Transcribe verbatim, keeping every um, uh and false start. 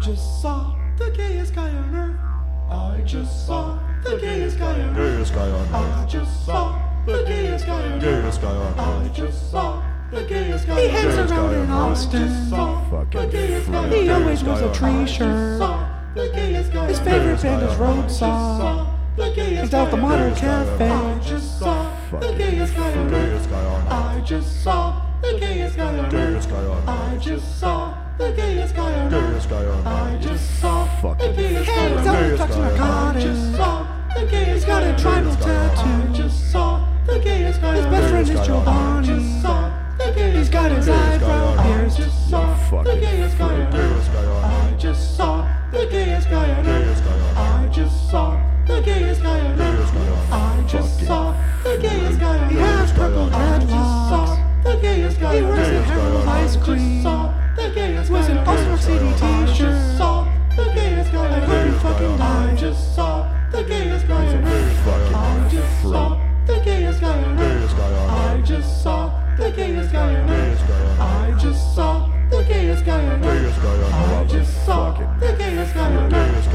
just saw the gayest guy on earth. I just saw the gayest guy on earth. Gayest guy on earth. I just saw the gayest guy on earth. Gayest guy on I earth. just saw the gayest guy He on hangs earth. around in I Austin. just saw the Fucking gayest guy on freak. He earth. always wears a I tree just shirt. saw the gayest guy His on favorite earth. band is I just Roadsaw. saw the gayest He's guy out the on Modern earth. Cafe. I just saw the Fucking gayest guy on earth. Gayest guy on earth. I just saw the gayest guy on earth. Gayest guy on I earth. just saw the gayest guy on earth. Gayest guy on I earth. just saw the Fucking gayest guy Hangs on out earth. and talks guy on earth. I narcotics. just saw the gayest He's got guy a on tribal earth. guy on earth. I tattoo. just saw the gayest guy His on best earth. friend is Gayest guy on I Giovanni. just saw the gayest He's got guy his on earth. Gayest guy eyebrow on I pierced. just saw the Fucking gayest guy on freak. earth. Gayest guy on I earth. just saw the gayest guy on earth. Gayest guy on earth. I just saw the gayest guy on earth. Gayest guy on earth. I just Fucking saw the gayest guy on He earth. has purple I just saw dreadlocks. the gayest guy He on works earth. at Gayest guy Harold's on Ice earth. Cream. Saw the gayest Wears guy an on All-Star earth. City I just t-shirt. saw the gayest guy I on hope he earth. fucking I dies. just saw the gayest guy on earth. Gayest guy on I earth. just saw the gayest guy on earth. Gayest guy on I earth. just saw the gayest guy on earth. Gayest guy on earth. I just saw the gayest guy on earth. Gayest guy on I earth. just saw Fucking the gayest guy on earth. Gayest